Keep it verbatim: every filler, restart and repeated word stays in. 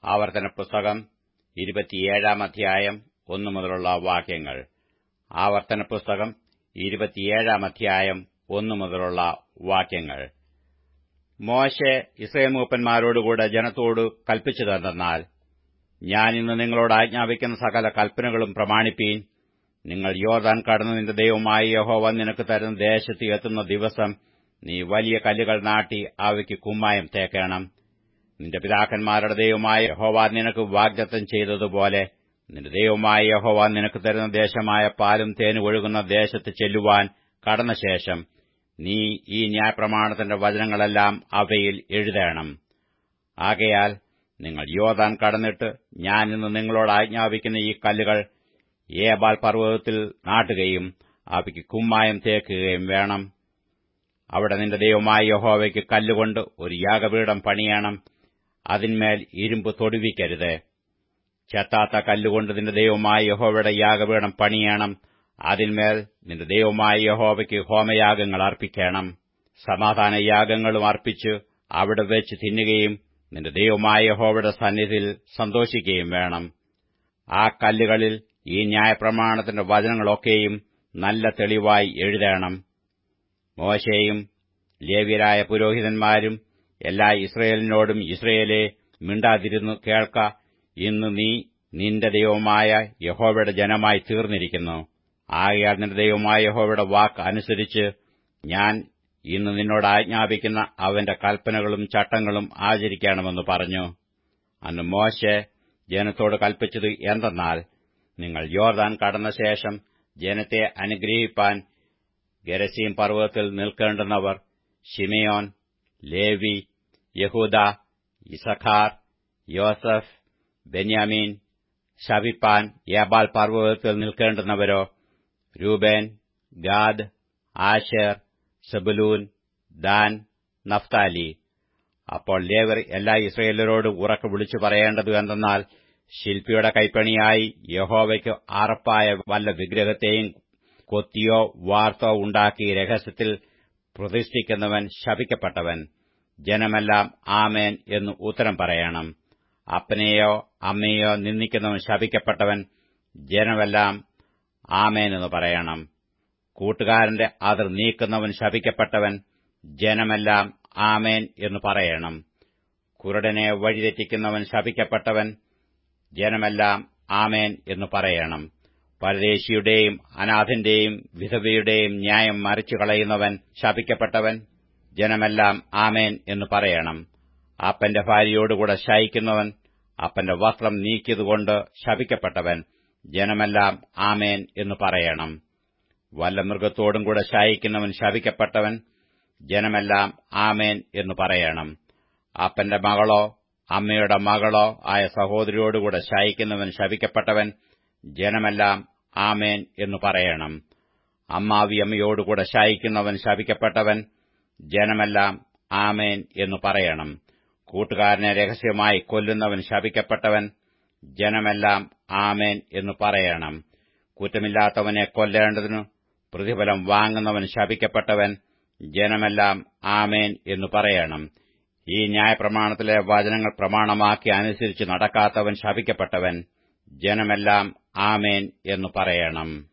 ആവർത്തന പുസ്തകം ഇരുപത്തിയേഴാം അധ്യായം ഒന്നു മുതലുള്ള വാക്യങ്ങൾ. ആവർത്തന പുസ്തകം ഇരുപത്തിയേഴാം അധ്യായം ഒന്നു മുതലുള്ള വാക്യങ്ങൾ. മോശെ ഇസ്രായേൽ മൂപ്പന്മാരോടുകൂടെ ജനത്തോട് കൽപ്പിച്ചതെന്തെന്നാൽ, ഞാൻ ഇന്ന് നിങ്ങളോട് ആജ്ഞാപിക്കുന്ന സകല കൽപ്പനകളും പ്രമാണിപ്പീൻ. നിങ്ങൾ യോർദാൻ കടന്ന് നിന്റെ ദൈവമായ യഹോവ നിനക്ക് തരുന്ന ദേശത്ത് എത്തുന്ന ദിവസം നീ വലിയ കല്ലുകൾ നാട്ടി അവയ്ക്ക് കുമ്മായം തേക്കണം. നിന്റെ പിതാക്കന്മാരുടെ ദൈവമായ യഹോവ നിനക്ക് വാഗ്ദത്തം ചെയ്തതുപോലെ നിന്റെ ദൈവമായ യഹോവ നിനക്ക് തരുന്ന ദേശമായ പാലും തേനും ഒഴുകുന്ന ദേശത്ത് ചെല്ലുവാൻ കടന്ന ശേഷം നീ ഈ ന്യായപ്രമാണത്തിന്റെ വചനങ്ങളെല്ലാം അവയിൽ എഴുതേണം. ആകയാൽ നിങ്ങൾ യോർദാൻ കടന്നിട്ട് ഞാൻ ഇന്ന് നിങ്ങളോട് ആജ്ഞാപിക്കുന്ന ഈ കല്ലുകൾ ഏബാൽ പർവ്വതത്തിൽ നാട്ടുകയും അവയ്ക്ക് കുമ്മായം തേക്കുകയും വേണം. അവിടെ നിന്റെ ദൈവമായ യഹോവയ്ക്ക് കല്ലുകൊണ്ട് ഒരു യാഗപീഠം പണിയണം. അതിന്മേൽ ഇരുമ്പ് തൊടുവിക്കരുത്. ചെത്താത്ത കല്ലുകൊണ്ട് നിന്റെ ദൈവമായ യഹോവയുടെ യാഗപീഠം പണിയണം. അതിന്മേൽ നിന്റെ ദൈവമായ യഹോവയ്ക്ക് ഹോമയാഗങ്ങൾ അർപ്പിക്കണം. സമാധാനയാഗങ്ങളും അർപ്പിച്ച് അവിടെ വെച്ച് തിന്നുകയും നിന്റെ ദൈവമായ യഹോവയുടെ സന്നിധിയിൽ സന്തോഷിക്കുകയും വേണം. ആ കല്ലുകളിൽ ഈ ന്യായപ്രമാണത്തിന്റെ വചനങ്ങളൊക്കെയും നല്ല തെളിവായി എഴുതേണം. മോശെയും ലേവ്യരായ പുരോഹിതന്മാരും എല്ലാ ഇസ്രയേലിനോടും, ഇസ്രയേലേ, മിണ്ടാതിരുന്നു കേൾക്ക. ഇന്ന് നീ നിന്റെ ദൈവമായ യഹോവയുടെ ജനമായി തീർന്നിരിക്കുന്നു. ആകയാൽ നിന്റെ ദൈവമായ യഹോവയുടെ വാക്ക് അനുസരിച്ച് ഞാൻ ഇന്ന് നിന്നോട് ആജ്ഞാപിക്കുന്ന അവന്റെ കൽപ്പനകളും ചട്ടങ്ങളും ആചരിക്കണമെന്ന് പറഞ്ഞു. അന്ന് മോശെ ജനത്തോട് കൽപ്പിച്ചത് എന്തെന്നാൽ, നിങ്ങൾ യോർദാൻ കടന്ന ശേഷം ജനത്തെ അനുഗ്രഹിപ്പാൻ ഗെരസീം പർവ്വതത്തിൽ നിൽക്കേണ്ടുന്നവർ ശിമെയോൻ, ലേവി, യഹൂദ, യിസഖാർ, യോസഫ്, ബെന്യാമീൻ ശപിപ്പാൻ ഏബാൽ പർവ്വതത്തിൽ നിൽക്കേണ്ടുന്നവരോ രൂബേൻ, ഗാദ്, ആശേർ, സെബുലൂൻ, ദാൻ, നഫ്താലി. അപ്പോൾ ലേവ്യർ എല്ലാ ഇസ്രായേലരോടും ഉറക്കെ വിളിച്ചു പറയേണ്ടത് എന്തെന്നാൽ, ശില്പിയുടെ കൈപ്പണിയായി യഹോവയ്ക്ക് അറപ്പായ വല്ല വിഗ്രഹത്തെയും കൊത്തിയോ വാർത്തോ ഉണ്ടാക്കി രഹസ്യത്തിൽ പ്രതിഷ്ഠിക്കുന്നവൻ ശപിക്കപ്പെട്ടവൻ. ജനമെല്ലാം ആമേൻ എന്ന് ഉത്തരം പറയണം. അപ്പനെയോ അമ്മയെയോ നിന്ദിക്കുന്നവൻ ശപിക്കപ്പെട്ടവൻ. ജനമെല്ലാം ആമേൻ എന്ന് പറയണം. കൂട്ടുകാരന്റെ അതിർ നീക്കുന്നവൻ ശപിക്കപ്പെട്ടവൻ. ജനമെല്ലാം ആമേൻ എന്ന് പറയണം. കുരുടനെ വഴിതെറ്റിക്കുന്നവൻ ശപിക്കപ്പെട്ടവൻ. ജനമെല്ലാം ആമേൻ എന്ന് പറയണം. പരദേശിയുടെയും അനാഥന്റെയും വിധവയുടെയും ന്യായം മറിച്ചു കളയുന്നവൻ ശപിക്കപ്പെട്ടവൻ. ജനമെല്ലാം ആമേൻ എന്ന് പറയണം. അപ്പന്റെ ഭാര്യയോടുകൂടെ ശയിക്കുന്നവൻ അപ്പന്റെ വസ്ത്രം നീക്കിയതുകൊണ്ട് ശപിക്കപ്പെട്ടവൻ. ജനമെല്ലാം ആമേൻ എന്ന് പറയണം. വല്ല മൃഗത്തോടും കൂടെ ശയിക്കുന്നവൻ ശപിക്കപ്പെട്ടവൻ. ജനമെല്ലാം ആമേൻ എന്ന് പറയണം. അപ്പന്റെ മകളോ അമ്മയുടെ മകളോ ആയ സഹോദരിയോടുകൂടെ ശയിക്കുന്നവൻ ശപിക്കപ്പെട്ടവൻ. ജനമെല്ലാം ആമേൻ എന്ന് പറയണം. അമ്മാവി അമ്മയോടുകൂടെ ശയിക്കുന്നവൻ ശപിക്കപ്പെട്ടവൻ. ജനമെല്ലാം ആമേൻ എന്ന് പറയണം. കൂട്ടുകാരനെ രഹസ്യമായി കൊല്ലുന്നവൻ ശപിക്കപ്പെട്ടവൻ. ജനമെല്ലാം ആമേൻ എന്ന് പറയണം. കുറ്റമില്ലാത്തവനെ കൊല്ലേണ്ടതിനു പ്രതിഫലം വാങ്ങുന്നവൻ ശപിക്കപ്പെട്ടവൻ. ജനമെല്ലാം ആമേൻ എന്ന് പറയണം. ഈ ന്യായപ്രമാണത്തിലെ വചനങ്ങൾ പ്രമാണമാക്കി അനുസരിച്ച് നടക്കാത്തവൻ ശപിക്കപ്പെട്ടവൻ. ജനമെല്ലാം ആമേൻ എന്ന് പറയണം.